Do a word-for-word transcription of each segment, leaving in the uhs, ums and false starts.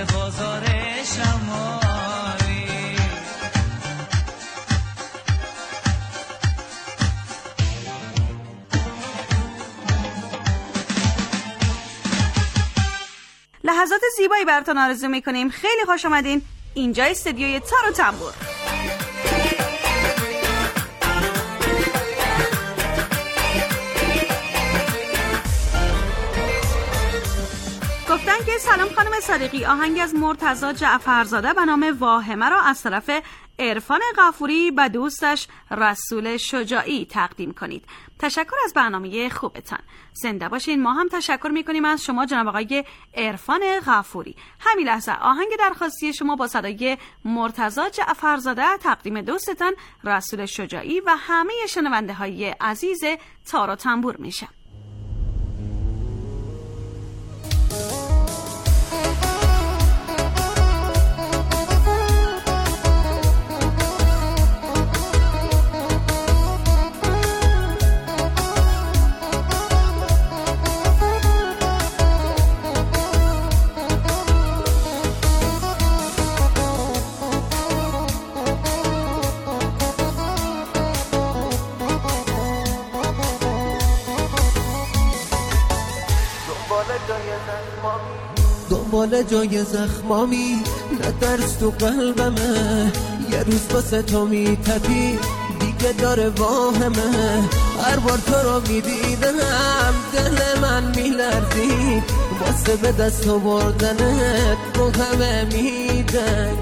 بازار شمالی. لحظات زیبایی براتون آرزو میکنیم. خیلی خوش آمدین. اینجا استدیوی تار و تنبور. گفتن که سلام خانم صادقی، آهنگ از مرتضی جعفرزاده به نام واهمه را از طرف عرفان غفوری و دوستش رسول شجاعی تقدیم کنید. تشکر از برنامه خوبتان. زنده باشین. ما هم تشکر میکنیم از شما جناب آقای عرفان غفوری. همین لحظه آهنگ درخواستی شما با صدای مرتضی جعفرزاده تقدیم دوستتان رسول شجاعی و همه شنونده های عزیز تار و تنبور میشه. دنبال جای زخمامی نترس تو قلبمه، یه روز واسه تو میتپی دیگه داره واهمه. هر بار تو رو میدیدم دل من میلرزید، واسه به دست آوردنت رو همه میدن.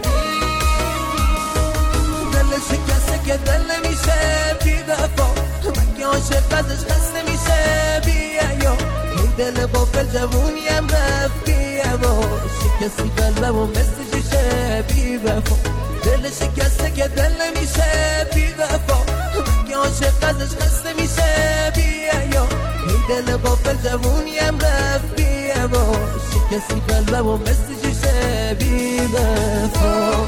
دل شکسته که دل نمیشه بی وفا، مگه عاشق ازش خسته میشه بی حیا. این دل غافل جوونیم رفتی اما شکستی قلبم و مثل شیشه بی وفا. دل شکسته که دل نمیشه بی وفا، مگه عاشق ازش خسته میشه بی حیا. این دل غافل جوونیم رفتی اما شکستی قلبم و مثل شیشه بی وفا.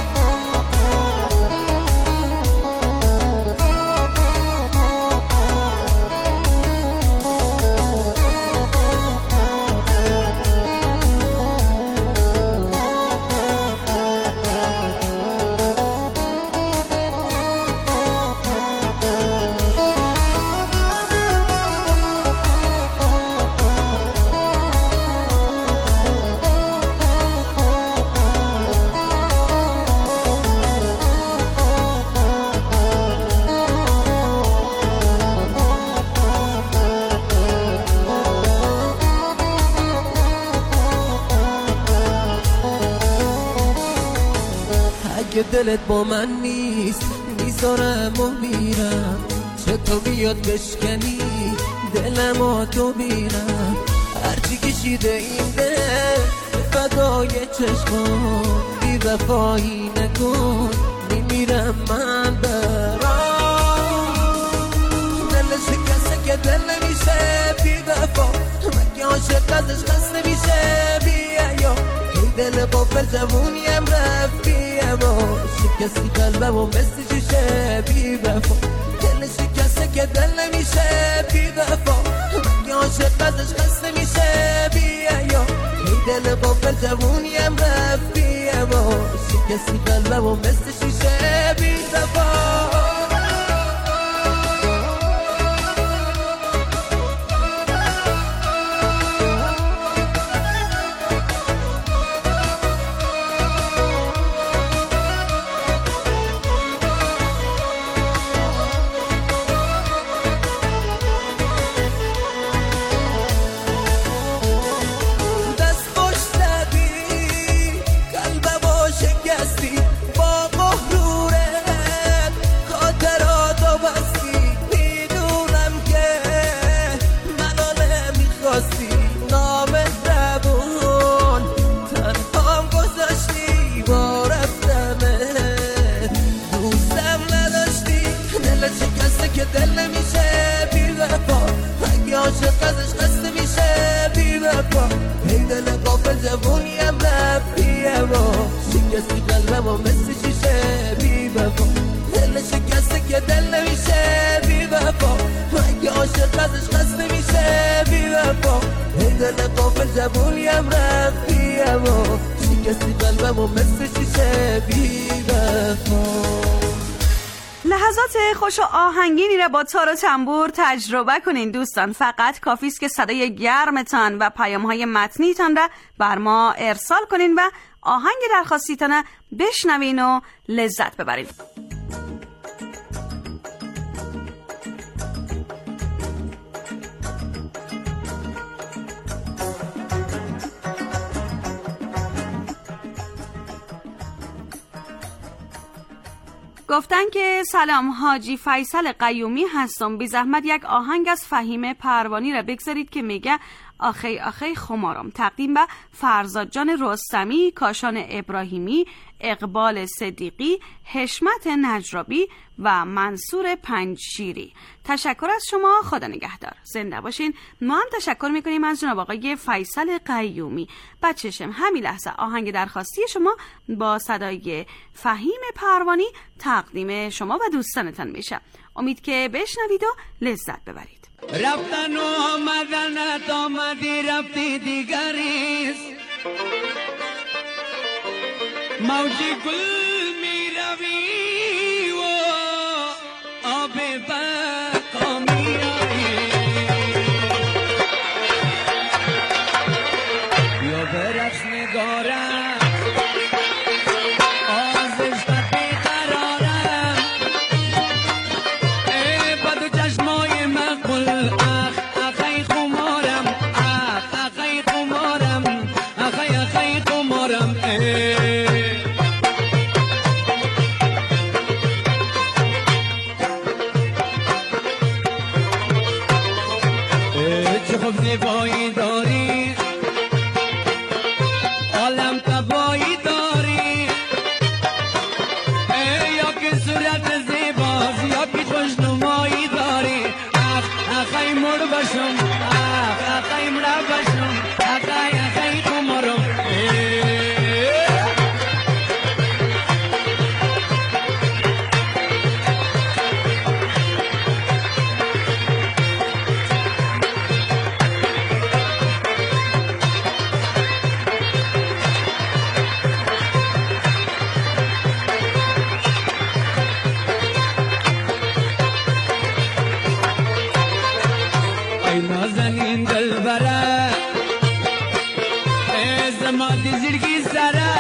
دلت با من نیست میذارم و میرم، چطور بیاد بشکنی دلم و تو بیرم. هرچی کشیده این دل فدای چشمان، بی وفایی نکن میمیرم من برام. دل شکسته که دل نمیشه بی وفا، مگه عاشق ازش خسته میشه بی حیا. این دل غافل جوونیم رفتی اما شکستی قلبم و مثل شیشه بی وفا. دل شکسته که دل نمیشه بی وفا، مگه عاشق ازش خسته میشه بی حیا. این دل غافل جوونیم رفتی اما شکستی قلبم و مثل شیشه بی وفا. جوونیم رفتی اما شکستی قلبم و مثل شیشه بی وفا. دل شکسته که دل نمیشه بی وفا، مگه عاشق ازش خسته میشه بی وفا. ای دل غافل جوونیم رفتی اما کسی قلبمو مثل شیشه بی وفا. لحظات خوش و آهنگینی را با تار و تنبور تجربه کنین دوستان. فقط کافی است که صدای گرمتان و پیام‌های متنیتان را بر ما ارسال کنین و آهنگ درخواستیتان بشنوین و لذت ببرین. گفتن که سلام، حاجی فیصل قیومی هستم. بی زحمت یک آهنگ از فهیم پروانی را بگذارید که میگه آخی آخی خمارم. تقدیم به فرزاد جان رستمی، کاشان ابراهیمی، اقبال صدیقی، حشمت نجرابی و منصور پنجشیری. تشکر از شما، خدا نگهدار، زنده باشین. ما هم تشکر میکنیم از جناب آقای فیصل قیومی. بچشم همین لحظه آهنگ درخواستی شما با صدای فهیم پروانی تقدیم شما و دوستانتان میشه. امید که بشنوید و لذت ببرید. رفتن و آمدنت آمدی رفتی دیگریست، موجی گل می روی و آب بقا می روی، یا برقص نگارم آزش بی قرارم، ای بدو چشمای مقبول اخ اخی خمارم، اخ اخی خمارم، اخی اخی خمارم. زیبایی داری عالم تبایی داری، یا که صورت زیباست یا که خوشنمایی داری. اخ اخی مر بشم، اخ اخی مر بشم، اخی اخی خمارم. نازنین دلبره ای زمادی زرگی سره،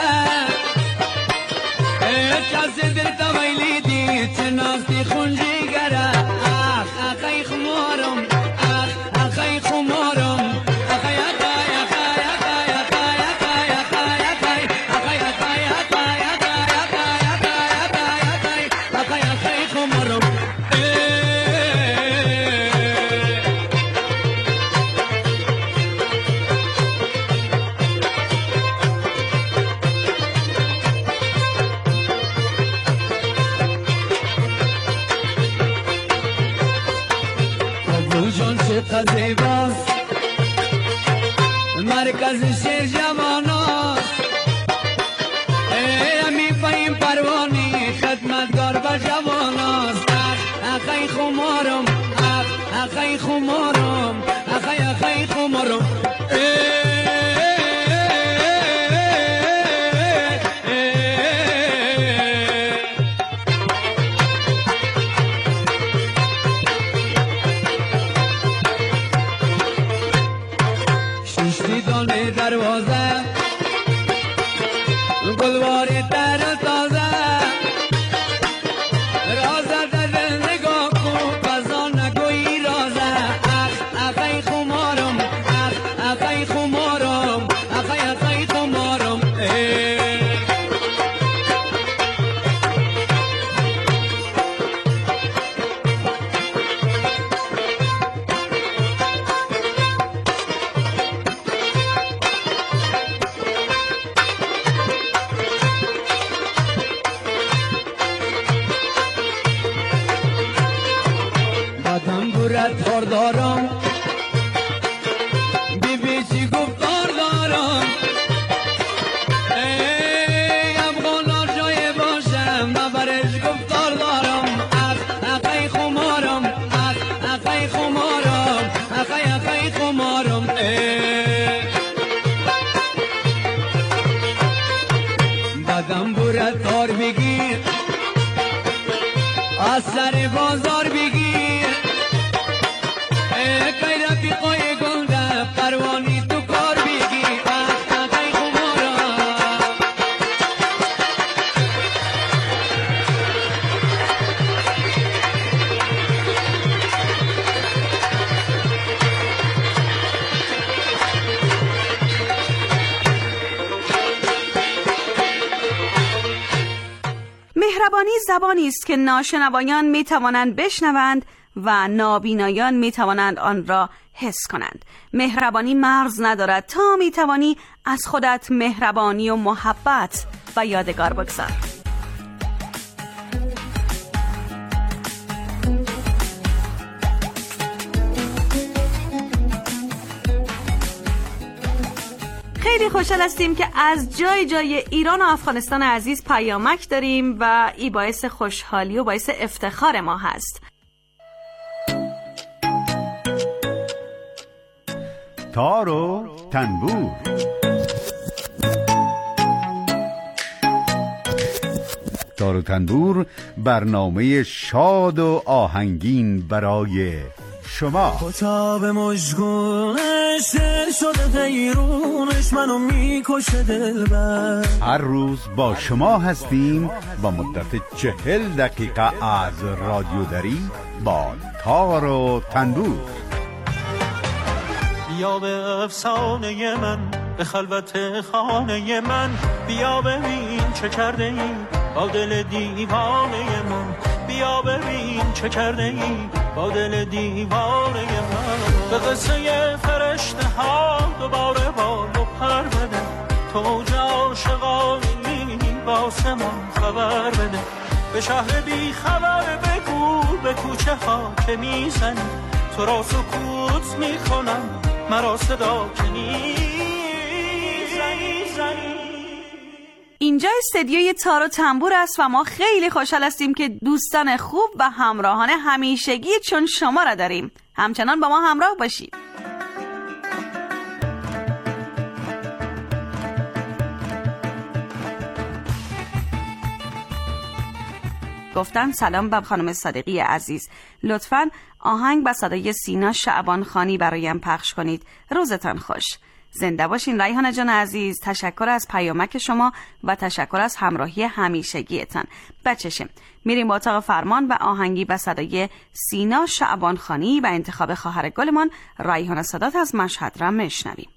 ای کسی در تویلی دی چه ناستی خونجی گره. اخ اخی خمارم، اخ اخی خمارم، اخی اخی اخی اخی اخی اخی اخی اخی اخی اخی خمارم. زیباست مرکز شیر جواناست، ای امی فهیم پروانی خدمتگار با جواناست. اخ اخی خمارم، اخ اخی خمارم، اخی اخی خمارم. دروازه گلواری در تازه، رازه در نگاه کو قضا نگویی رازه. اخ اخی خمارم، اخ اخی خمارم، اخی اخی خمارم. تار دارم بی بی چی گفتار دارم، ای افغانا جای باشم و برش گفتار دارم. اخ اخی خمارم، اخ اخی خمارم، اخی اخی خمارم. زبانی است که ناشنوایان می توانند بشنوند و نابینایان می توانند آن را حس کنند. مهربانی مرز ندارد تا می توانی از خودت مهربانی و محبت و یادگار بگذار. خیلی خوشحال هستیم که از جای جای ایران و افغانستان عزیز پیامک داریم و این باعث خوشحالی و باعث افتخار ما هست. تار و تنبور. تار و تنبور برنامه شاد و آهنگین برای شما. کتاب مشگونش دل شده غیرونش منو میکشه دلبر. هر روز با شما هستیم و مدت چهل دقیقه از رادیو دری با تار و تنبور. بیا به افسانه من، به خلوت خانه من، بیا ببین چه کرده ای با دل دیوانه من، بیا ببین چه کرده ای با دل دیوانه من. به قصه فرشته ها دوباره بال و پر بده، تو اوج عاشقانی واسه من خبر بده. به شهر بی خبر بگو به کوچه ها که میزنی، تو را سکوت میکنم مرا صدا کنی زنی زنی. اینجا استدیوی تار و تنبور است و ما خیلی خوشحال هستیم که دوستان خوب و همراهان همیشگی چون شما را داریم. همچنان با ما همراه باشید. گفتن سلام به خانم صادقی عزیز، لطفاً آهنگ با صدای سینا شعبان خانی برایم پخش کنید. روزتان خوش. زنده باشین ریحانه جان عزیز. تشکر از پیامک شما و تشکر از همراهی همیشگیتان. بچشم میریم با اتاق فرمان و آهنگی با صدای سینا شعبان خانی و انتخاب خواهر گلمان ریحانه سادات از مشهد را میشنویم.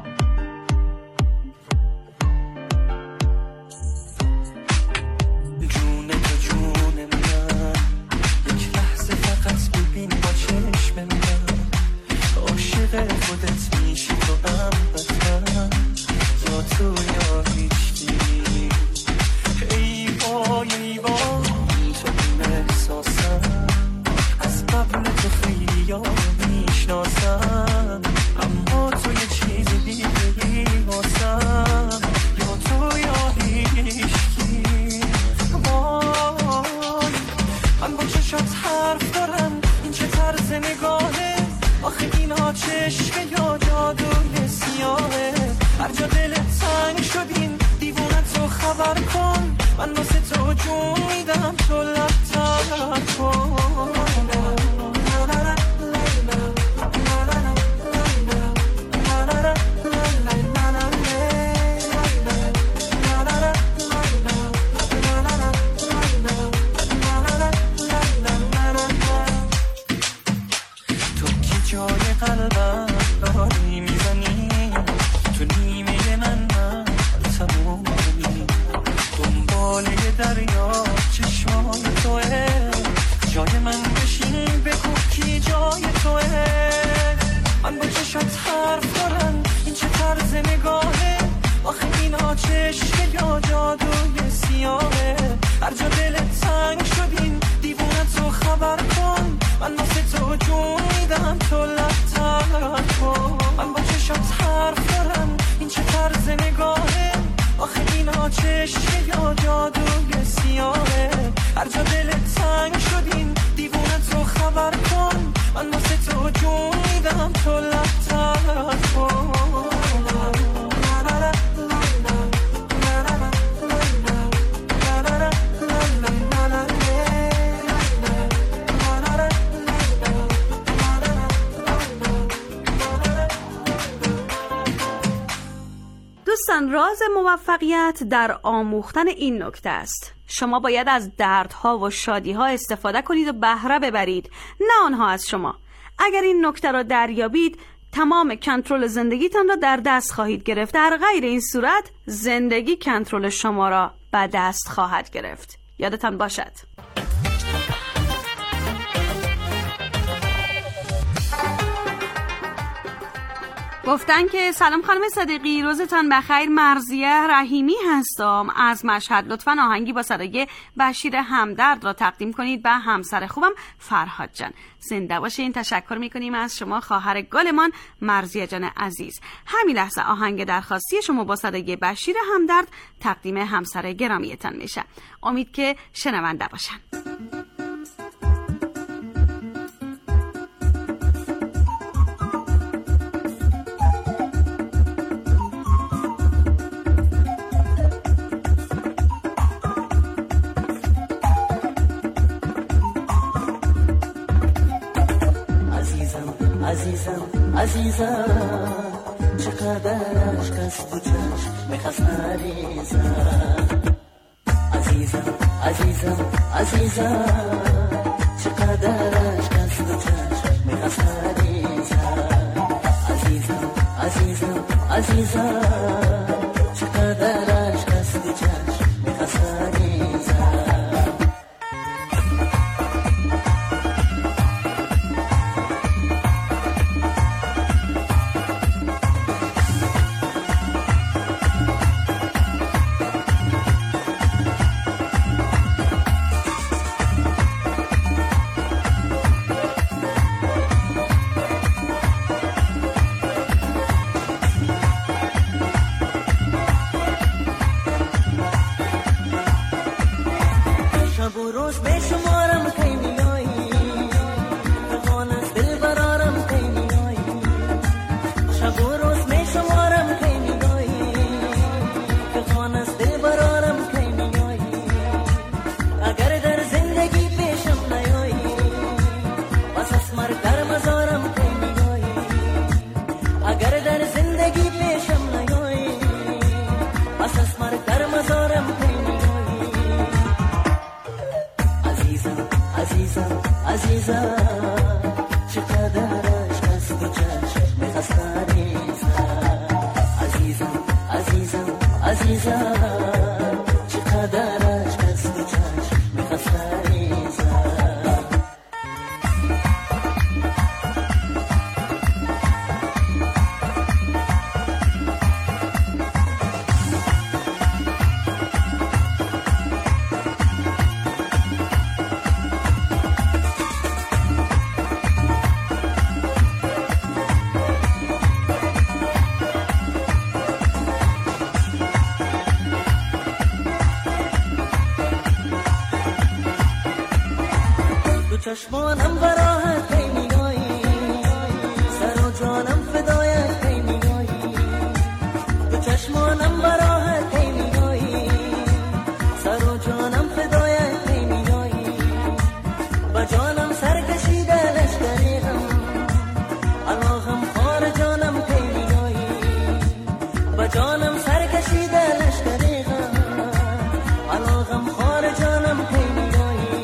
خودت میشی تو هم بخم یا تو یا هیچکی. ای وای ای وای تو این احساسم، از قبل تو خیلی یا میشناسم، اما تو یه چیز دیگه واسم، یا تو یا هیچکی. وای من با چشات حرف دارم، این چه طرز نگاهه، آخه اینا چشمه یا جادوی سیاهه. هر جا دلت تنگ شدین دیوونت رو خبر کن، من واسه تو جون میدم تو لبتر کن. قلبم داری میزنی تو نیمه من من تمومی، دنباله دریا چشمای توه، جای من بشین بگو کی جای توه. من با چشات حرف دارم، این چه طرز نگاهه، آخه اینا چشمه یا جادوی سیاهه. هر جا دلت تنگ شدین دیوونت رو خبر کن، من واسه تو جون میدم تو لبتر کن. من با چشات حرف دارم، این چه طرز نگاهه، آخه اینا چشمه یا جادوی سیاهه. هر جا دلت تنگ شدین دیوونت رو خبر کن، من واسه تو جون میدم تو لبتر کن. دوستان راز موفقیت در آموختن این نکته است. شما باید از دردها و شادیها استفاده کنید و بهره ببرید، نه آنها از شما. اگر این نکته را دریابید تمام کنترل زندگیتان را در دست خواهید گرفت. در غیر این صورت زندگی کنترل شما را به دست خواهد گرفت. یادتان باشد. گفتن که سلام خانم صدیقی، روزتان بخیر. مرضیه رحیمی هستم از مشهد. لطفاً آهنگی با صدای بشیر همدرد را تقدیم کنید به همسر خوبم فرهاد جان. زنده باشین. تشکر میکنیم از شما خواهر گلمان مرضیه جان عزیز. همین لحظه آهنگ درخواستی شما با صدای بشیر همدرد تقدیم همسر گرامیتان میشه. امید که شنونده باشن. عزیزم عزیزم چقدر عشق است تو چشم میخواست نریزم. عزیزم عزیزم عزیزم چقدر عشق است تو چشم میخواست نریزم. عزیزم عزیزم عزیزم چقدر عشق است تو چشم میخواست نریزم. چشمانم براحت پی میگایی، سر و جانم فدایت پی میگایی. تو چشمانم براحت پی میگایی، سر و جانم فدایت پی میگایی. با جانم سر کشیده لشکری غم، علاقم خار جانم پی میگایی. با جانم سر کشیده لشکری غم، علاقم خار جانم پی میگایی.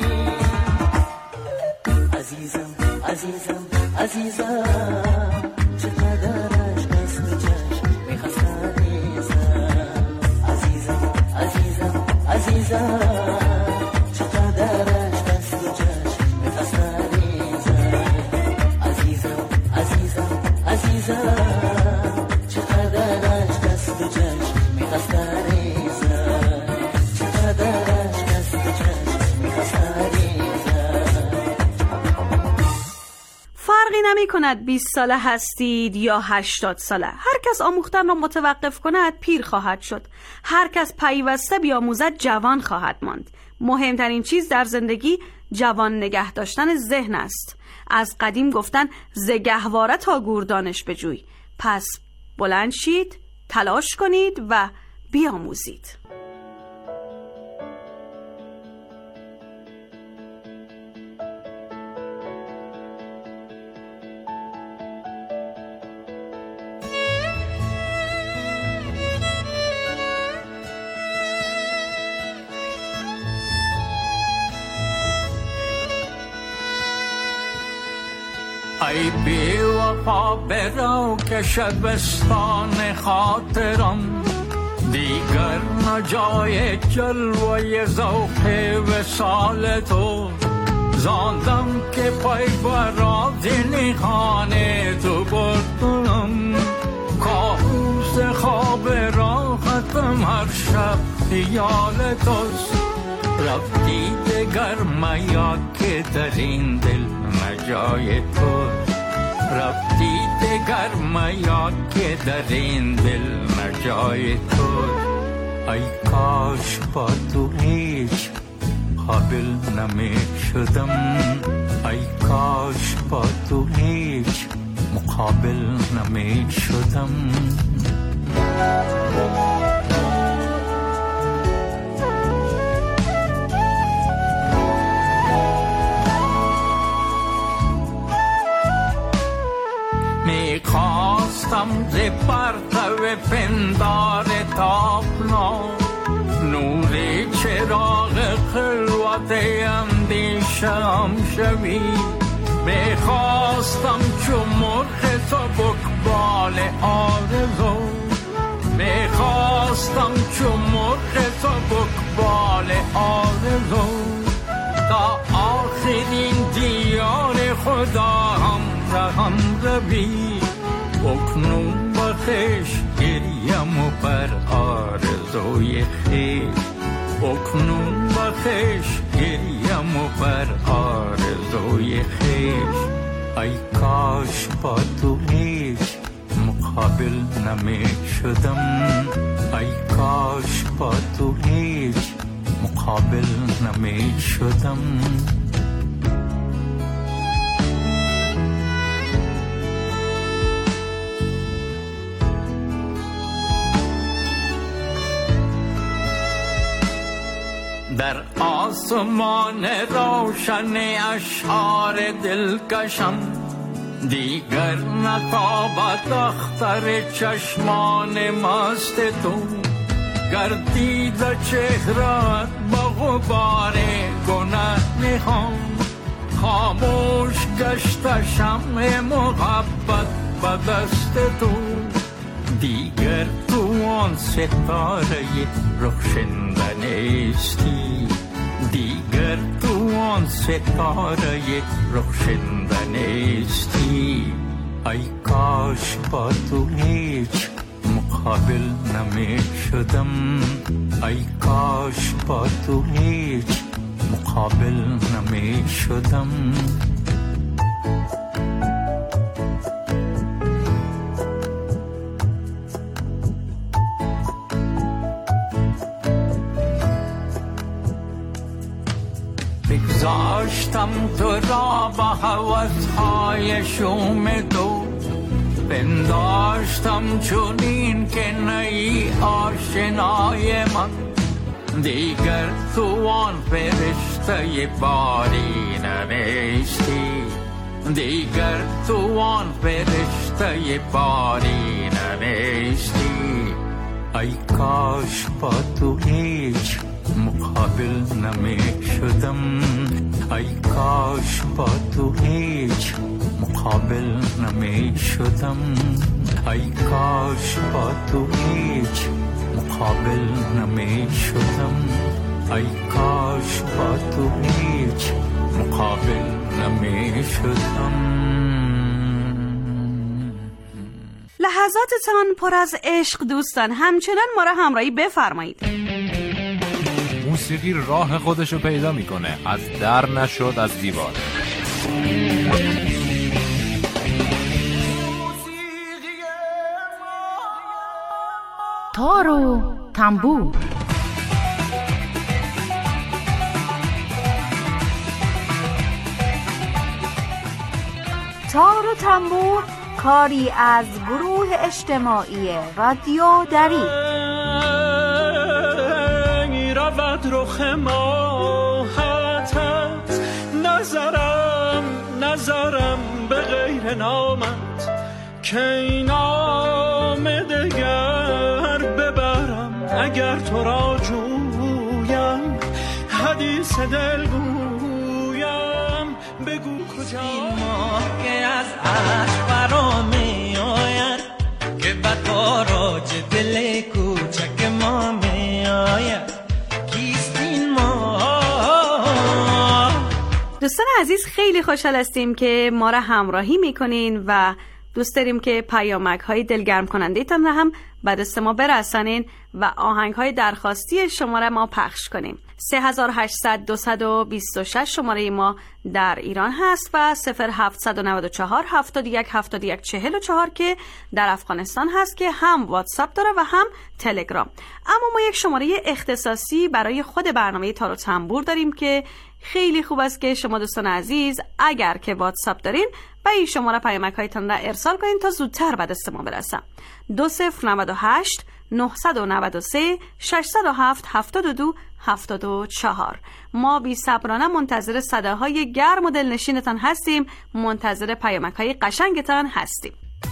عزیزم عزیزم عزیزم چقدر عشق است تو چشم میخواست نریزم. عزیزم عزیزم عزیزم چقدر عشق است تو چشم میخواست نریزم. عزیزم عزیزم عزیزم چقدر عشق است تو چشم میخواست نریزم. چقدر عشق است تو چشم میخواست نریزم. فرقی نمی کند بیست ساله هستید یا هشتاد ساله. هر کس آموختن را متوقف کند پیر خواهد شد. هر کس پیوسته بیاموزد جوان خواهد ماند. مهمترین چیز در زندگی جوان نگه داشتن ذهن است. از قدیم گفتن ز گهواره تا گور دانش بجوی. پس بلند شید، تلاش کنید و بیاموزید. ای بی وفا برو که شبستان خاطرم دیگر نجای جلوه ذوق وصال تو زاندم که پای برات نخان تو بردم کابوس خواب راحتم هر شب خیال توست رفتی دگر میاد که در این دل نجای توست رفتی دگر میاد که در این دل نجای توست ای کاش با تو هیچ قابل نمی شدم ای کاش با تو هیچ مقابل نمی شدم می خواستم ز پرتو پندار تابنا نور چراغ خلوت اندیشم شوی می خواستم چو مرغ سبکبال آرزو می خواستم چو مرغ سبکبال آرزو تا آخرین دیار خدا هم رهم روی اکنون بخش گریم و بر آرزوی خیر اکنون بخش گریم و بر آرزوی خیر ای کاش با تو هیچ مقابل نمی شدم ای کاش با تو هیچ مقابل نمی شدم در آسمان روشن اشعار دلکشم دیگر نتابد اختر چشمان مست تو گردید چهرت با غبار گناه نهان خاموش گشت شمع محبت به دست تو دیگر تو آن ستاره روشنده نیستی دیگر تو آن ستاره روشنده نیستی ای کاش با تو هیچ مقابل نمی شدم ای کاش با تو هیچ مقابل نمی شدم بگذاشتم تو را با هوس‌های شوم تو پنداشتم چونین که نی آشنای من دیگر تو آن فرشته بارین نیستی دیگر تو آن فرشته بارین نیستی ای کاش با تو هیچ مقابل نمی شدم ای کاش با تو هیچ مقابل نمی شدم ای کاش با تو هیچ مقابل نمی شدم ای کاش با تو هیچ مقابل نمی شدم لحظاتتان پر از عشق دوستان همچنان ما را همراهی بفرمایید موسیقی راه خودشو پیدا میکنه از در نشد از دیوار تار و تنبور تار و تنبور کاری از گروه اجتماعی رادیو دری رود رخ ماهتت نظرم نظرم به غیر نامت که این نام دگر ببرم اگر تو را جویم حدیث دل گویم بگو کجا این ماه که از عشق برا می آید که به تاراج دل کوچک ما دوستان عزیز، خیلی خوشحال هستیم که ما را همراهی میکنین و دوست داریم که پیامک های دلگرم کننده تان را هم به دست ما برسانین و آهنگ های درخواستی شما را ما پخش کنیم. سه هزار و هشتصد دویست و بیست و شش شماره ما در ایران هست و صفر هفتصد و نود و چهار هفتاد و یک هفتاد و یک چهل و چهار که در افغانستان هست که هم واتساپ داره و هم تلگرام. اما ما یک شماره اختصاصی برای خود برنامه تار و تنبور داریم که خیلی خوب است که شما دوستان عزیز اگر که واتساپ دارین و این شماره پیامک هایتان را ارسال کنین تا زودتر به دست ما برسه. دو صفر نود و هشت نهصد و نود و سه ششصد و هفت هفتاد و دو هفتاد و چهار. ما بی صبرانه منتظر صداهای گرم و دلنشینتان هستیم، منتظر پیامک های قشنگتان هستیم.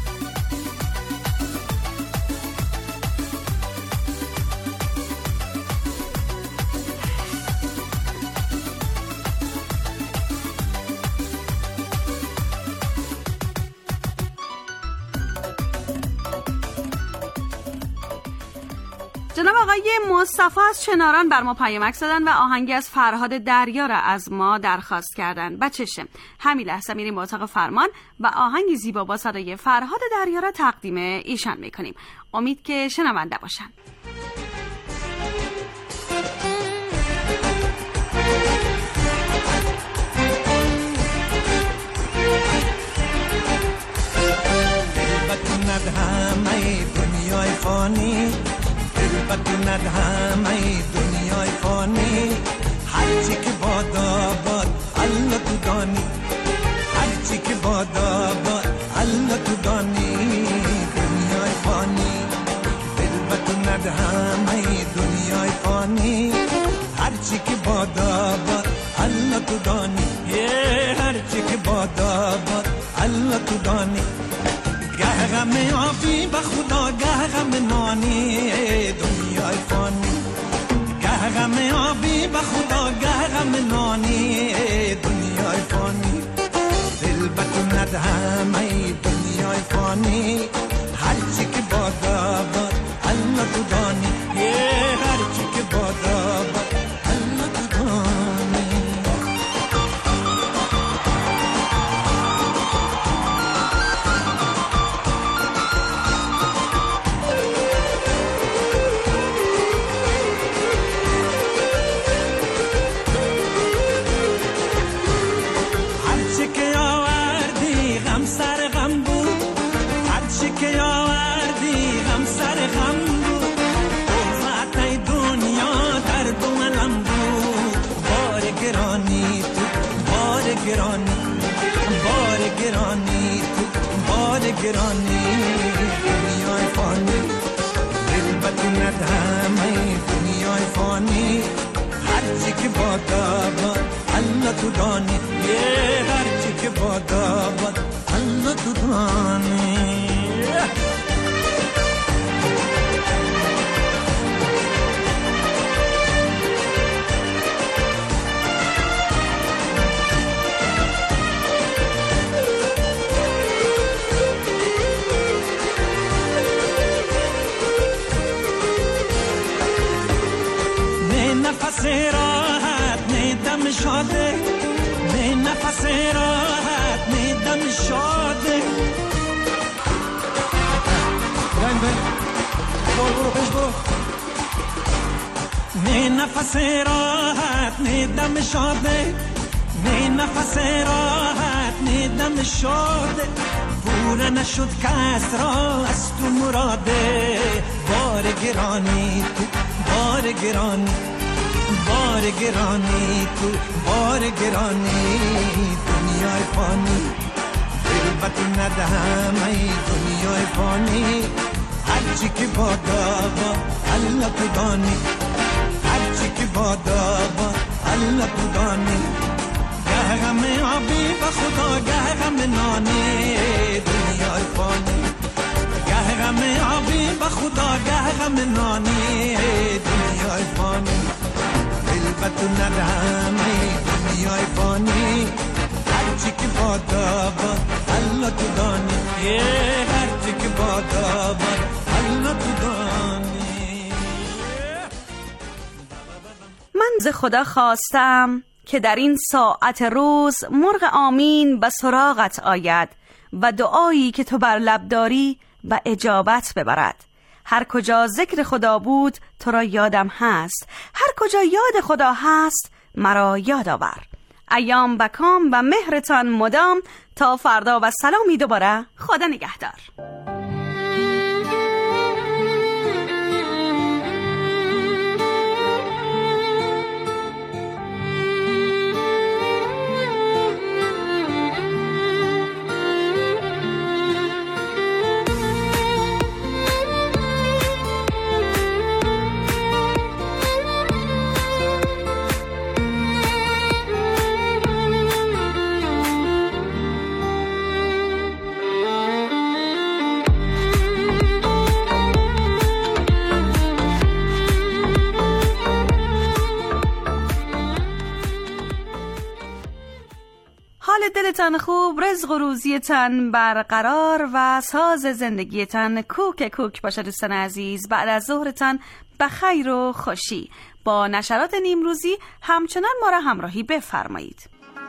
جناب آقای مصطفی از چناران بر ما پیامک زدن و آهنگی از فرهاد دریا را از ما درخواست کردن. بچشه همین لحظه میریم به اتاق فرمان و آهنگی زیبا با صدای فرهاد دریا را تقدیم ایشان میکنیم. امید که شنونده باشن. بتوند همه دنیای فانی، بتوند همه دنیای فانی، هرچی که بادا باد الله تو دانی، هرچی که بادا باد الله تو دانی. دنیای فانی دل بتوند همه دنیای فانی، هرچی که بادا باد الله تو دانی، هرچی که بادا باد الله تو دانی. گه غم آبی به خدا گه غم نانی، دنیای فانی. گه غم آبی به خدا گه غم نانی، دنیای فانی. دل بتوند همه دنیای فانی، هرچی که بادا باد الله تو دانی، هرچی که بادا باد الله تو دانی. گرانی دنیای فانی، دل بتوند همه دنیای فانی، هرچی که بادا باد الله تو دانی، هرچی که بادا باد الله تو دانی. نفس راحت نیدم شاده، نه نفس راحت نیدم شاده. بریم بریم برو برو پیش برو. نه نفس راحت نیدم شاده، نه نفس راحت نیدم شاده. پوره نشد کس را از تو مراده، بار گرانی تو بار گرانی، بار گرانی تو بار گرانی. دنیای فانی دل بتوند همه دنیای فانی، هرچی که بادا با الله تو دانی، هرچی که بادا با الله تو دانی. گه غم آبی به خدا گه غم نانی، دنیای فانی. گه غم آبی به خدا گه غم نانی، دنیای فانی. بتوند همه دنیای فانی، هرچی که بادا باد الله تو دانی، هرچی که بادا باد الله تو دانی. من ز خدا خواستم که در این ساعت روز مرغ آمین به سراغت آید و دعایی که تو بر لب داری و اجابت ببرد. هر کجا ذکر خدا بود تو را یادم هست، هر کجا یاد خدا هست مرا یاد آور. ایام بکام و مهرتان مدام، تا فردا و سلامی دوباره. خدا نگهدار. دلتان خوب، رزق و روزیتان برقرار و ساز زندگیتان کوک کوک باشه. دوستان عزیز، بعد از ظهرتان به خیر و خوشی. با نشرات نیمروزی همچنان ما را همراهی بفرمایید.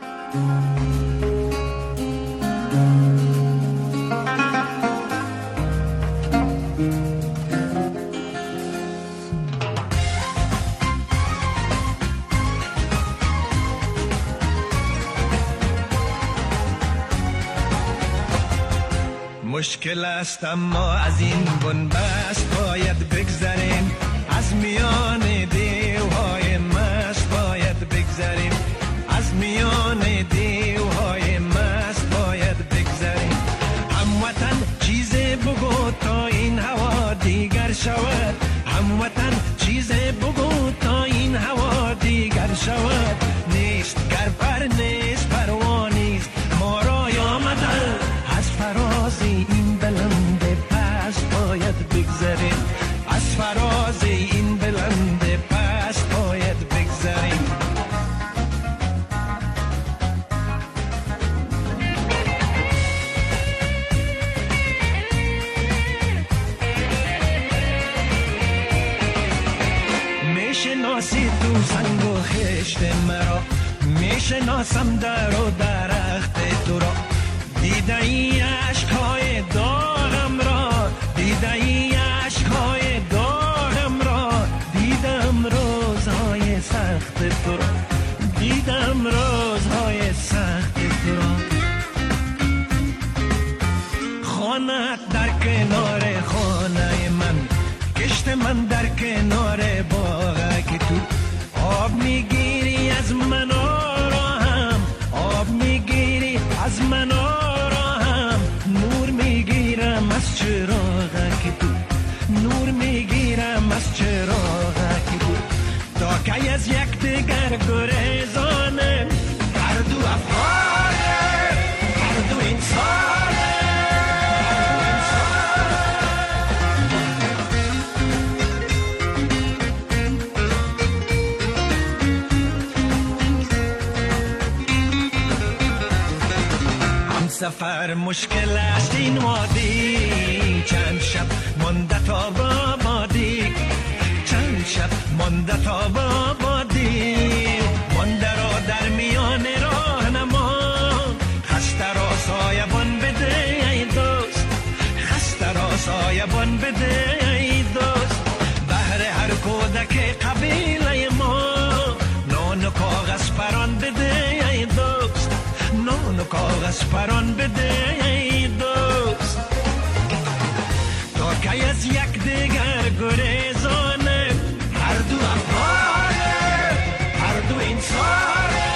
مشکل است اما از این بنبست باید بگذریم، از میان دیوهای مست باید بگذریم، از میان دیوهای مست باید بگذریم. هموطن چیز بگو تا این هوا دیگر شود، هموطن چیز بگو تا این هوا دیگر شود. نیست گرپر نیست پروانیست، ما را آمدن از فراز این بلند پست باید بگذریم، از فراز این بلند پست باید بگذریم. میشناسی تو سنگ و خشت مرا، میشناسم در و درخت تو را. دیده ای عشقهای داغم را، دیده ای عشقهای داغم را، دیدم روزهای سخت تو را، دیدم روزهای سخت تو را. خانه در کنار خانه من، کشت من در کنار باغ که تو آب میگیری از من را هم، آب میگیری از من را هم، نور میگیرم از چراغ که تو، نور میگیرم از چراغ که تو. تا که از یک دیگر گریزانه، هر دو افغانه هر دو انسانه. سفر مشکل است این وادی، چند شب مانده تا بابادی، چند شب مانده تا بابادی. مانده را در میان راه نما، خسته را سایبان بده ای دوست، خسته را سایبان بده ای دوست. بهر هر کودک قبیله ما، نان و کاغذ پران بده ای دوست، نان و کاغذ پران بده ای دوست. تا که از یک دیگر گریزانه، هر دو افغانه هر دو انسانه.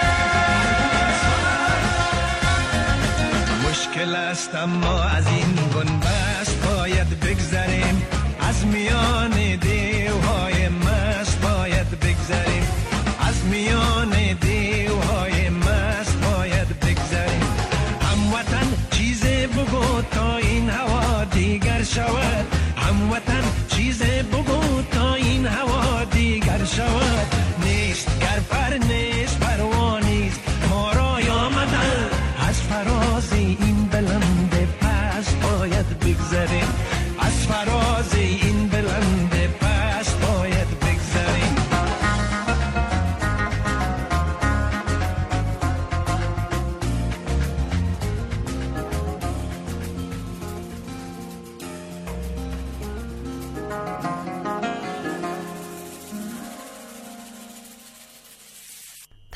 مشکل است اما از این بنبست باید بگذریم، از میان دیوهای مست باید بگذریم، از میان دیوهای مست باید بگذریم. هموطن چیزی بگو تا این هوا دیگر شود، هموطن چیزی بگو تا این هوا دیگر شود. نیست گرپر نیست پروانیست، ما را آمدن از فراز این بلند پست باید بگذریم، از فراز این بلند پست باید بگذریم.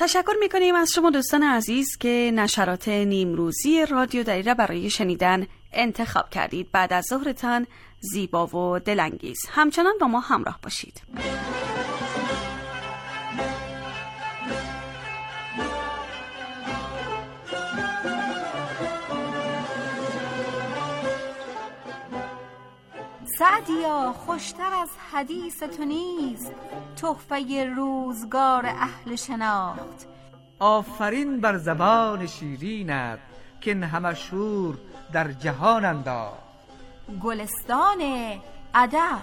تشکر میکنیم از شما دوستان عزیز که نشرات نیمروزی رادیو دری را برای شنیدن انتخاب کردید. بعد از ظهرتان زیبا و دلانگیز. همچنان با ما همراه باشید. سعدیا خوشتر از حدیث تو نیست، تحفه روزگار اهل شناخت. آفرین بر زبان شیرینت که این همه شور در جهان انداخت. گلستان ادب.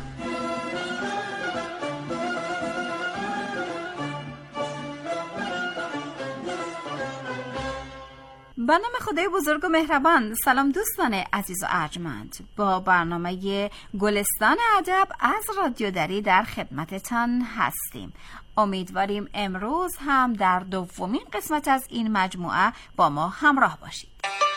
به نام خدای بزرگ و مهربان. سلام دوستان عزیز و ارجمند. با برنامه گلستان ادب از رادیو دری در خدمتتان هستیم. امیدواریم امروز هم در دومین قسمت از این مجموعه با ما همراه باشید.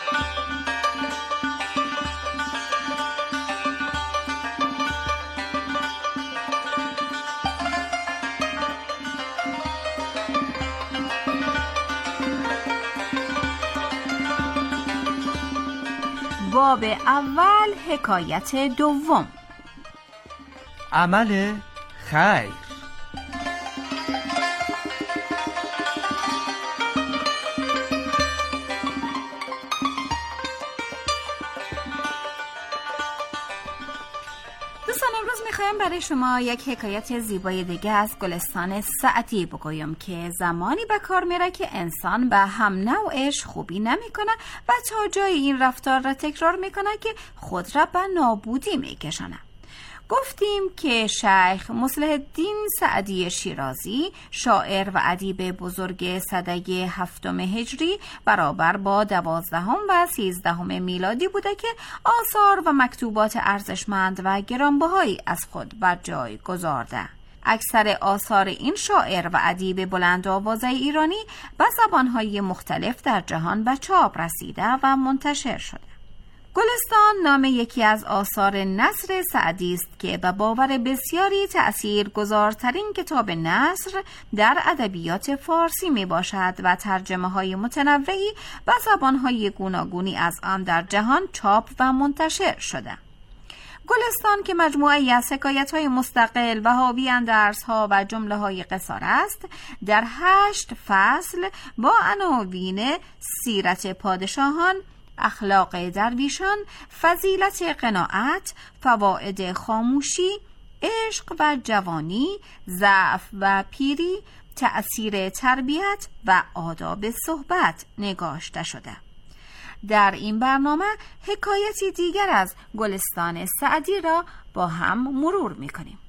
باب اول، حکایت دوم. عمل خیر. دوستان امروز میخوایم برای شما یک حکایت زیبای دیگه از گلستان سعدی بگویم که زمانی به کار میره که انسان به هم نوعش خوبی نمیکنه و تا جای این رفتار را تکرار میکنه که خود را به نابودی میکشانه. گفتیم که شیخ مصلح الدین سعدی شیرازی، شاعر و ادیب بزرگ سده هفتم هجری برابر با دوازدهم و سیزدهم میلادی بوده که آثار و مکتوبات ارزشمند و گرانبهایی از خود بر جای گذارده. اکثر آثار این شاعر و ادیب بلند آوازه ایرانی به زبانهای مختلف در جهان به چاپ رسیده و منتشر شده. گلستان نام یکی از آثار نثر سعدی است که به باور بسیاری تأثیر گذارترین کتاب نثر در ادبیات فارسی می باشد و ترجمه های متنوعی به زبان های گوناگونی از آن در جهان چاپ و منتشر شده. گلستان که مجموعه‌ای از حکایت‌های مستقل و حاوی اندرس‌ها و جمله‌های قصار است، در هشت فصل با عناوین سیرت پادشاهان، اخلاق درویشان، فضیلت قناعت، فواید خاموشی، عشق و جوانی، ضعف و پیری، تأثیر تربیت و آداب صحبت نگاشته شده. در این برنامه حکایتی دیگر از گلستان سعدی را با هم مرور می‌کنیم.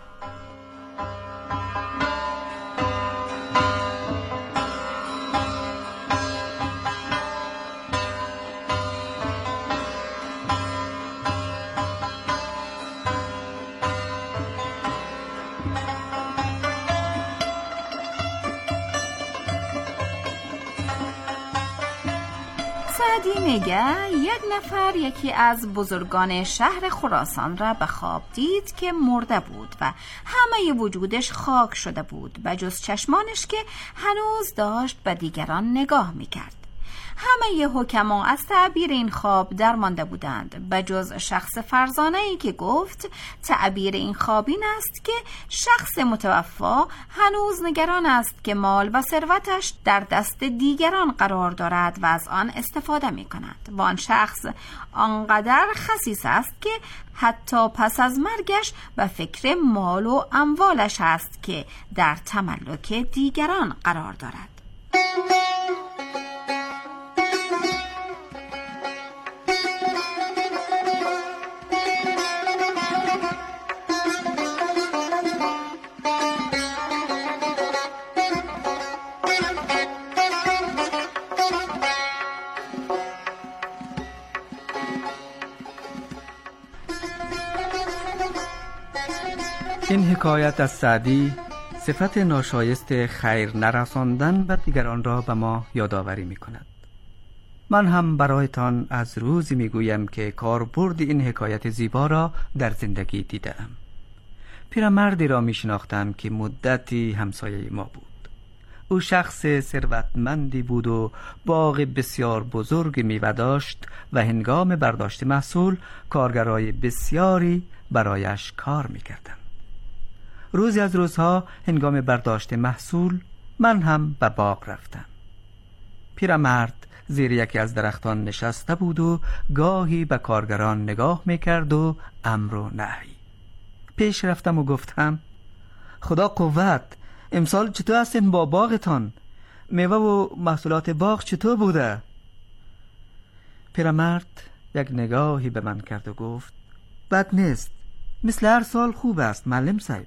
سعدی میگه یک نفر یکی از بزرگان شهر خراسان را به خواب دید که مرده بود و همه وجودش خاک شده بود و جز چشمانش که هنوز داشت به دیگران نگاه میکرد. همه حکما از تعبیر این خواب درمانده بودند به جز شخص فرزانه‌ای که گفت تعبیر این خواب این است که شخص متوفا هنوز نگران است که مال و ثروتش در دست دیگران قرار دارد و از آن استفاده می کند و آن شخص آنقدر خسیس است که حتی پس از مرگش به فکر مال و اموالش است که در تملک دیگران قرار دارد. این حکایت از سعدی صفت ناشایست خیر نرساندن به دیگران را به ما یادآوری می کند. من هم برایتان از روزی می گویم که کاربرد این حکایت زیبا را در زندگی دیدم. پیرمردی را می شناختم که مدتی همسایه ما بود. او شخص ثروتمندی بود و باغ بسیار بزرگ میوه داشت و هنگام برداشت محصول کارگرای بسیاری برایش کار میکردند. روزی از روزها هنگام برداشت محصول من هم به باغ رفتم. پیرمرد زیر یکی از درختان نشسته بود و گاهی به کارگران نگاه میکرد و امر و نهی. پیش رفتم و گفتم خدا قوت، امسال چطور هستین با باغتان؟ میوه و محصولات باغ چطور بوده؟ پیرمرد یک نگاهی به من کرد و گفت بد نیست، مثل هر سال خوب است معلم صاحب.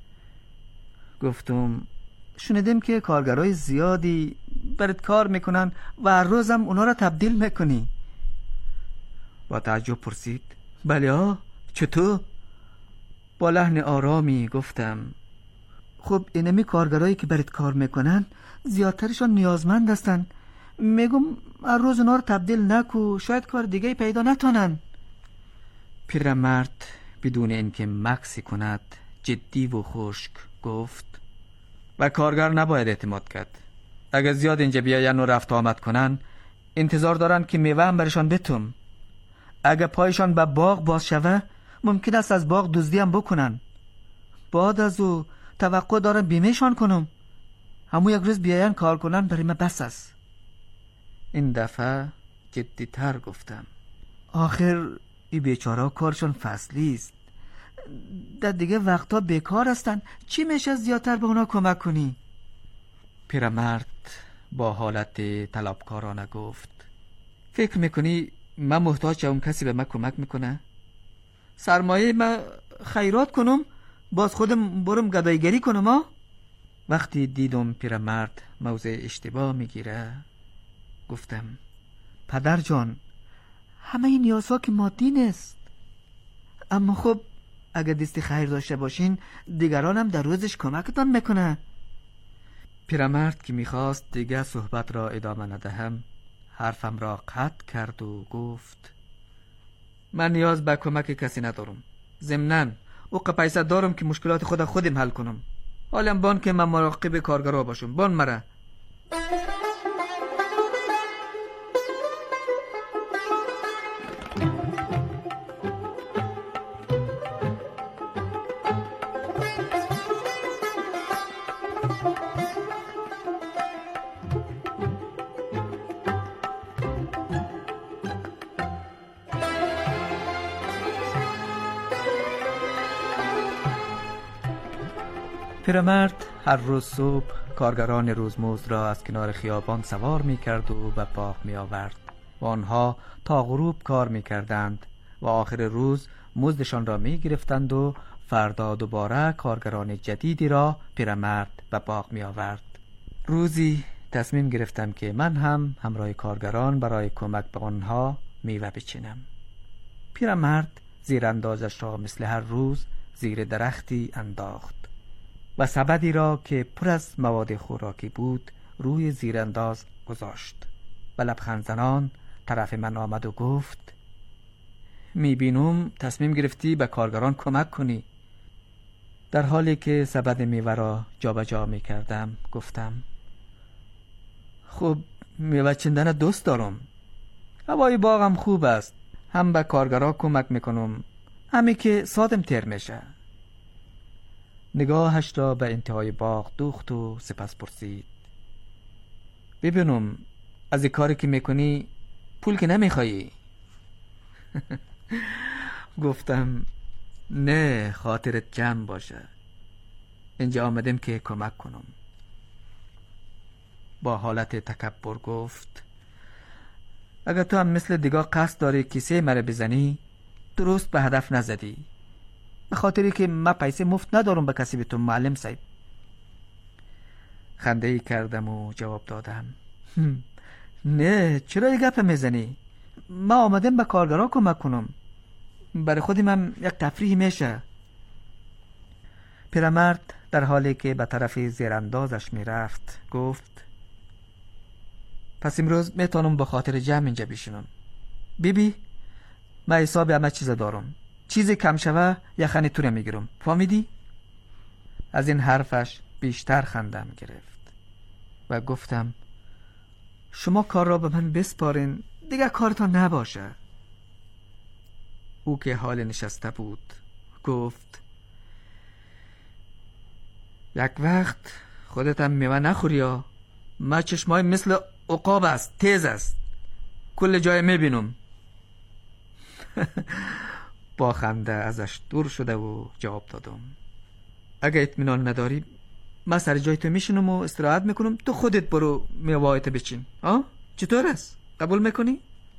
گفتم شنیدیم که کارگرای زیادی برات کار میکنن و هر روزم اونا را تبدیل میکنی. با تعجب پرسید بله ها، چطور؟ با لحن آرامی گفتم خب اینمی کارگرایی که برات کار میکنن زیادترشان نیازمند هستن، میگم هر روز اونا رو تبدیل نکو، شاید کار دیگه پیدا نتونن. پیرمرد بدون اینکه مکسی کند جدی و خشک گفت و کارگر نباید اعتماد کرد. اگر زیاد اینجا بیاین و رفت آمد کنن انتظار دارن که میوه هم برشان بتم. اگر پایشان به باغ باز شوه ممکن است از باغ دزدی هم بکنن. بعد از او توقع دارم بیمهشان کنم. همو یک روز بیاین کار کنن برای من بس است. این دفعه جدی تر گفتم آخر این بیچاره کارشان فصلی است، در دیگه وقتا بیکار هستن، چی میشه زیادتر به اونا کمک کنی؟ پیرمرد با حالت طلبکارانه گفت فکر میکنی من محتاج اون کسی به من کمک میکنه؟ سرمایه من خیرات کنم باز خودم برم گدایگری کنم ها؟ وقتی دیدم پیرمرد موضع اشتباه میگیره گفتم پدر جان همه این نیازها که مادی نیست، اما خب اگر دستی خیر داشته باشین دیگران هم در روزش کمکتان میکنه. پیرمرد که میخواست دیگه صحبت را ادامه ندهم حرفم را قطع کرد و گفت من نیاز به کمک کسی ندارم، ضمناً او پیسه دارم که مشکلات خود خودم حل کنم. حالم بان که من مراقب کارگرها باشم، بان مره. پیرمرد هر روز صبح کارگران روزمزد را از کنار خیابان سوار می کرد و به باغ می آورد و آنها تا غروب کار می کردند و آخر روز مزدشان را می گرفتند و فردا دوباره کارگران جدیدی را پیرمرد به باغ می آورد. روزی تصمیم گرفتم که من هم همراه کارگران برای کمک به آنها میوه بچینم. پیرمرد زیر اندازش را مثل هر روز زیر درختی انداخت و سبدی را که پر از مواد خوراکی بود روی زیرانداز گذاشت و لبخند زنان طرف من آمد و گفت میبینم تصمیم گرفتی به کارگران کمک کنی. در حالی که سبد میوه را جابجا میکردم گفتم خب میوه چندن دوست دارم، هوای باغم خوب است، هم به کارگران کمک میکنم همی که سادم تیر میشه. نگاهش را به انتهای باغ دوخت و سپس پرسید ببینم از این کاری که میکنی پول که نمیخوایی؟ گفتم نه، خاطرت جمع باشه، اینجا آمدم که کمک کنم. با حالت تکبر گفت اگر تو هم مثل دیگه قصد داری کیسه مرا بزنی درست به هدف نزدی، به خاطری که من پیسه مفت ندارم به کسی به تو معلم صاحب. خنده ای کردم و جواب دادم نه، چرا یه گپ میزنی؟ من آمدم به کارگرها کمک کنم، برای خودم هم یک تفریح میشه. پیرمرد در حالی که به طرف زیراندازش میرفت گفت پس امروز میتونم با خاطر جمع اینجا بشینم. بیبی من حساب همه چیز دارم، چیزی کم شوه یخنی تو رو میگیرم، فهمیدی؟ از این حرفش بیشتر خندم گرفت. و گفتم شما کار را به من بسپارین، دیگر کارتان نباشه. او که حال نشسته بود گفت یک وقت خودت هم میوه نخوری یا ما چشمای مثل عقاب است، تیز است، کل جای میبینم. با خنده ازش دور شده و جواب دادم اگه اطمینان نداری من سر جای تو میشینم و استراحت میکنم، تو خودت برو میوهایت بچین. آه چطور است؟ قبول میکنی؟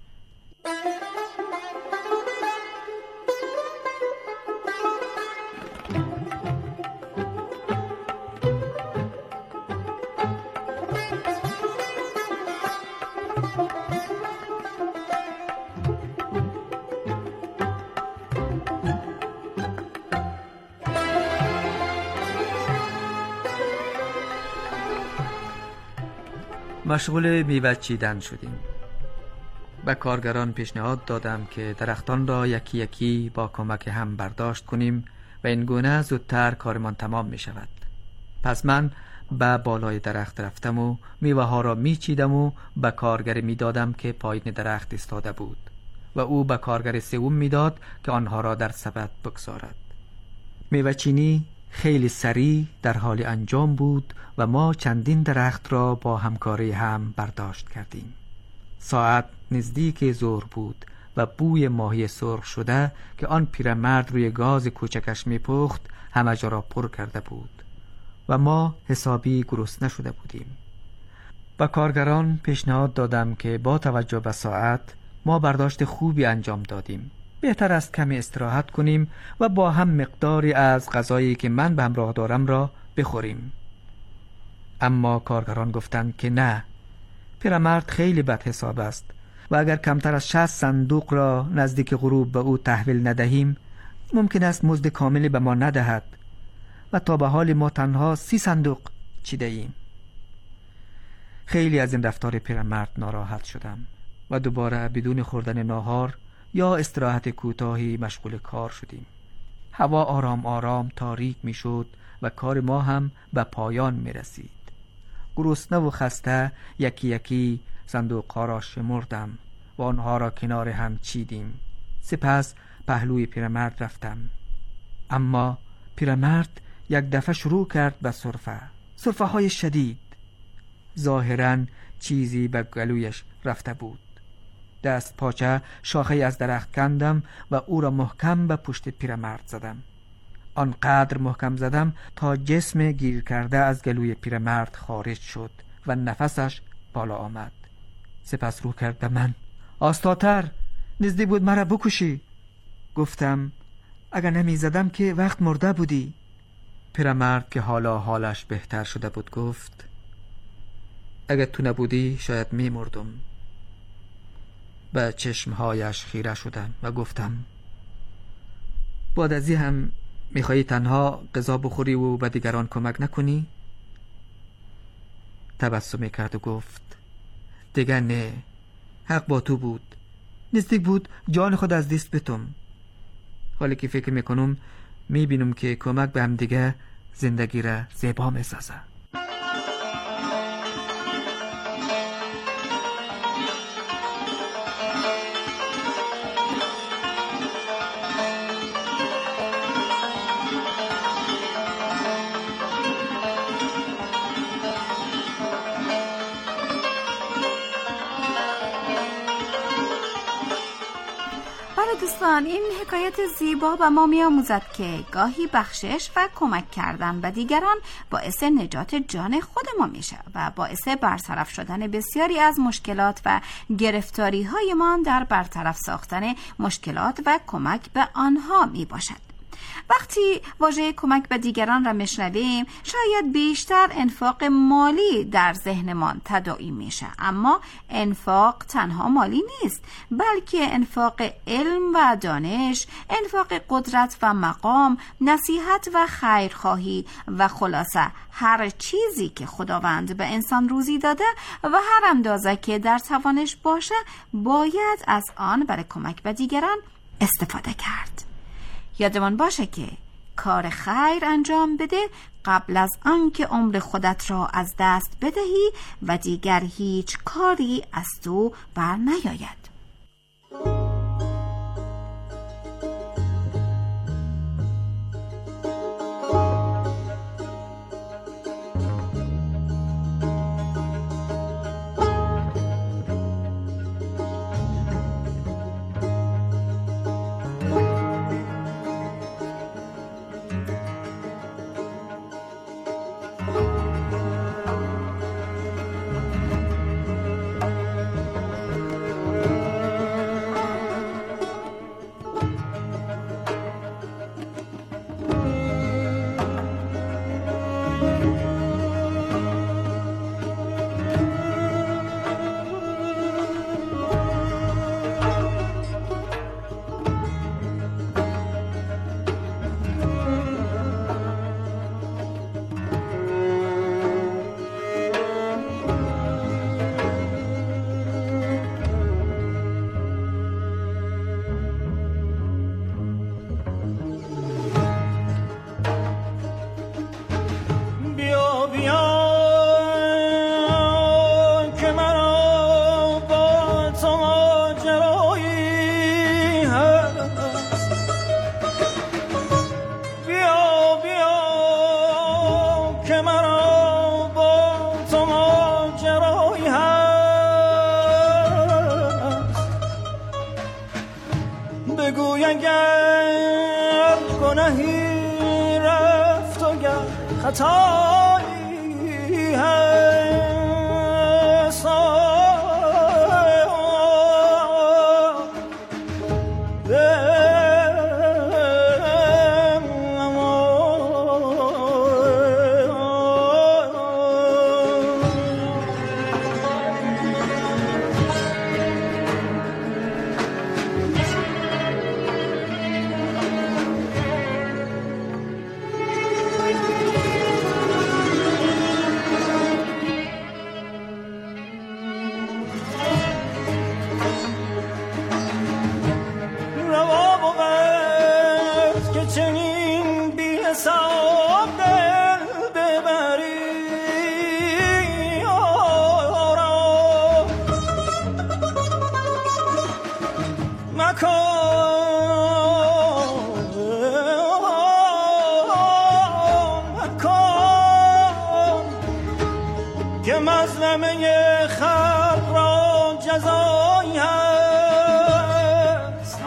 مشغول میوه چیدن شدیم. به کارگران پیشنهاد دادم که درختان را یکی یکی با کمک هم برداشت کنیم و این گونه زودتر کارمان تمام می شود. پس من به بالای درخت رفتم و میوه ها را می چیدم و به کارگر می دادم که پایین درخت ایستاده بود و او به کارگر سوم می داد که آنها را در سبد بگذارد. میوه چینی خیلی سریع در حال انجام بود و ما چندین درخت را با همکاری هم برداشت کردیم. ساعت نزدیک ظهر بود و بوی ماهی سرخ شده که آن پیرمرد روی گاز کوچکش میپخت همه جا را پر کرده بود و ما حسابی گرسنه شده بودیم. با کارگران پیشنهاد دادم که با توجه به ساعت ما برداشت خوبی انجام دادیم، بهتر است کمی استراحت کنیم و با هم مقداری از غذایی که من به همراه دارم را بخوریم. اما کارگران گفتند که نه، پیرمرد خیلی بد حساب است و اگر کمتر از شصت صندوق را نزدیک غروب به او تحویل ندهیم ممکن است مزد کاملی به ما ندهد و تا به حال ما تنها سی صندوق چیده ایم. خیلی از این رفتار پیرمرد ناراحت شدم و دوباره بدون خوردن ناهار یا استراحت کوتاهی مشغول کار شدیم. هوا آرام آرام تاریک می شد و کار ما هم به پایان می رسید. گرسنه و خسته یکی یکی صندوق ها را شمردم و آنها را کنار هم چیدیم. سپس پهلوی پیرمرد رفتم. اما پیرمرد یک دفعه شروع کرد به سرفه سرفه های شدید. ظاهراً چیزی به گلویش رفته بود. دست پاچه شاخه از درخت کندم و او را محکم به پشت پیرمرد زدم. آنقدر محکم زدم تا جسم گیر کرده از گلوی پیرمرد خارج شد و نفسش بالا آمد. سپس رو کرد به من. آستاتر، نزدیک بود مرا بکشی. گفتم اگر نمی زدم که وقت مرده بودی. پیرمرد که حالا حالش بهتر شده بود گفت اگر تو نبودی شاید می مردم. به چشمهایش خیره شدم و گفتم بعد از این هم میخوایی تنها غذا بخوری و به دیگران کمک نکنی؟ تبسمی کرد و گفت دیگر نه، حق با تو بود، نزدیک بود جان خود از دست بتم. حالی که فکر میکنم میبینم که کمک به هم دیگه زندگی را زیبا میسازه. دوستان، این حکایت زیبا به ما می آموزد که گاهی بخشش و کمک کردن به دیگران باعث نجات جان خود ما میشه و باعث برطرف شدن بسیاری از مشکلات و گرفتاری های ما در برطرف ساختن مشکلات و کمک به آنها می باشد. وقتی واژه کمک به دیگران را میشنویم شاید بیشتر انفاق مالی در ذهنمان تداعی میشه، اما انفاق تنها مالی نیست، بلکه انفاق علم و دانش، انفاق قدرت و مقام، نصیحت و خیرخواهی و خلاصه هر چیزی که خداوند به انسان روزی داده و هر اندازه که در توانش باشه باید از آن برای کمک به دیگران استفاده کرد. یادمان باشه که کار خیر انجام بده قبل از آنکه عمر خودت را از دست بدهی و دیگر هیچ کاری از تو بر نیاید. بگوی اگر گناهی رفت و گر خطایی هست که مظلمه خلق را جزایی هست.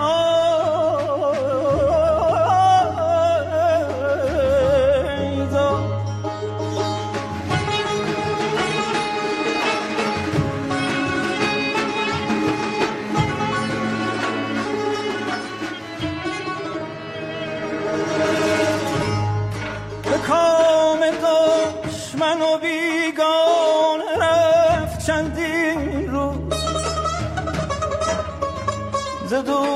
به کام دشمن و بیگان رفت چندین روز، ز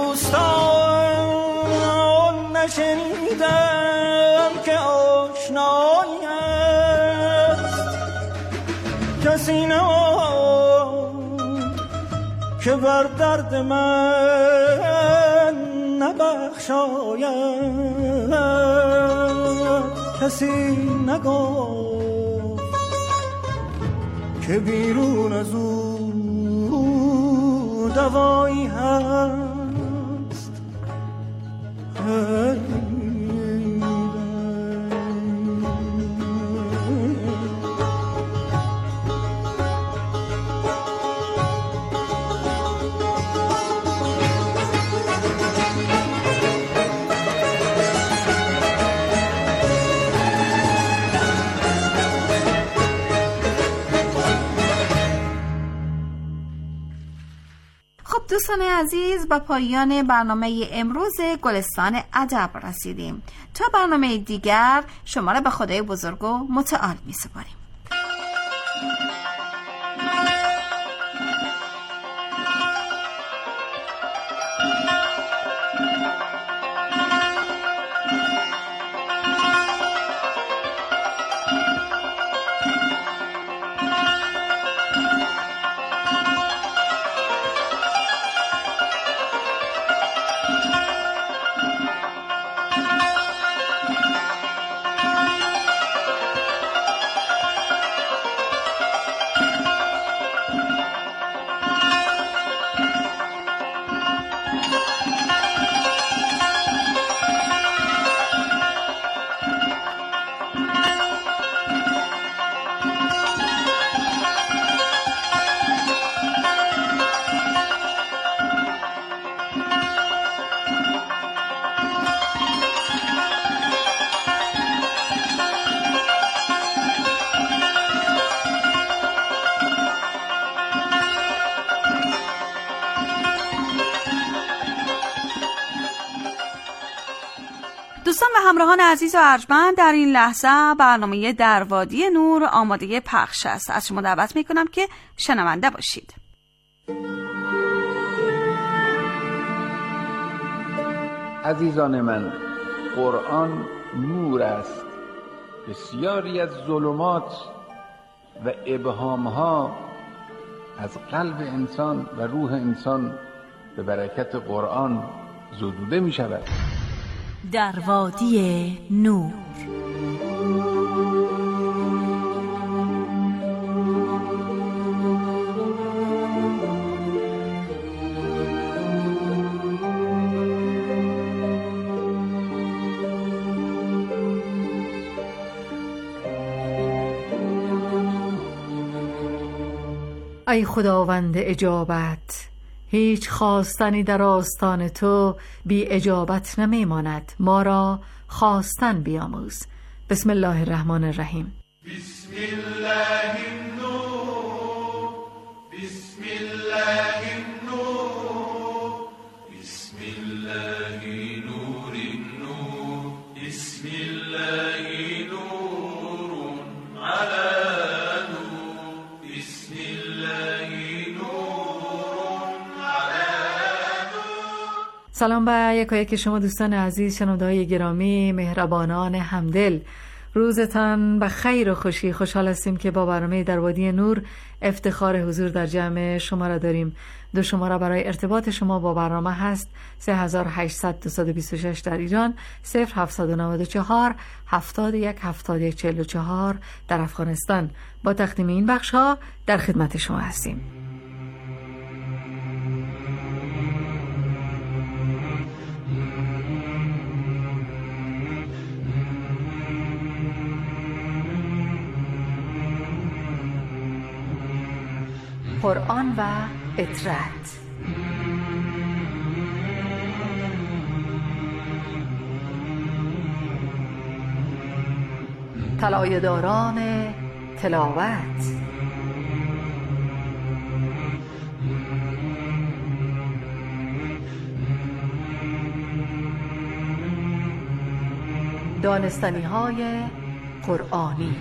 دوستان نشنیدم که آشنایی است. کسی نماند که بر درد من نبخشاید، کسی نگفت که بیرون از او دوایی هست. دوستان عزیز، با پایان برنامه امروز گلستان ادب رسیدیم. تا برنامه دیگر شما را به خدای بزرگ و متعال می سپاریم. و همراهان عزیز و ارجمند، در این لحظه برنامه در وادی نور آماده پخش است. از شما دعوت میکنم که شنونده باشید. عزیزان من، قرآن نور است. بسیاری از ظلمات و ابهامها از قلب انسان و روح انسان به برکت قرآن زدوده می شود. در وادی نور. ای خداوند اجابت، هیچ خواستنی در آستان تو بی اجابت نمی ماند. ما را خواستن بیاموز. بسم الله الرحمن الرحیم. بسم الله النور، بسم الله النور، بسم الله نور النور، بسم الله نور على سلام به یکایک شما دوستان عزیز، شنونده‌های گرامی، مهربانان همدل. روزتان به خیر و خوشی. خوشحال هستیم که با برنامه در وادی نور افتخار حضور در جمع شما را داریم. دو شماره برای ارتباط شما با برنامه هست سه هزار و هشتصد دویست و بیست و شش در ایران، صفر هفتصد و نود و چهار هفتاد و یک هفتاد و یک چهل و چهار در افغانستان. با تقدیم این بخش ها در خدمت شما هستیم. قرآن و اطرت. طلایه‌داران تلاوت. دانستنی‌های قرآنی.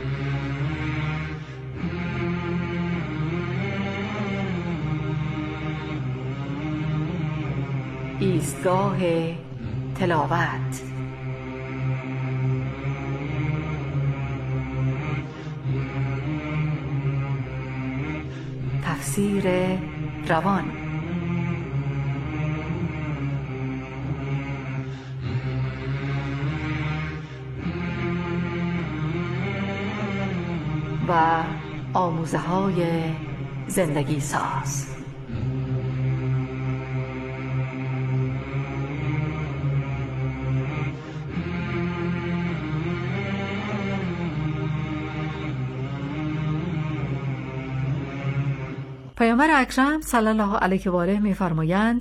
ایستگاه تلاوت. تفسیر روان. و آموزه های زندگی ساز. پیامبر اکرم صلی الله علیه و آله می‌فرمایند